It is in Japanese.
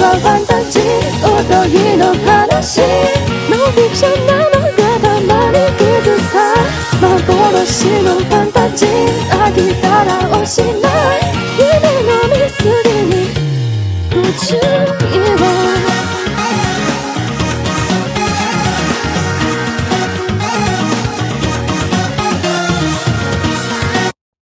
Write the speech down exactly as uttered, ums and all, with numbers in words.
はファンタジー、おとぎの話、ノンフィクションなのがたまに傷さ、幻のファンタジー、飽きたらおしまい。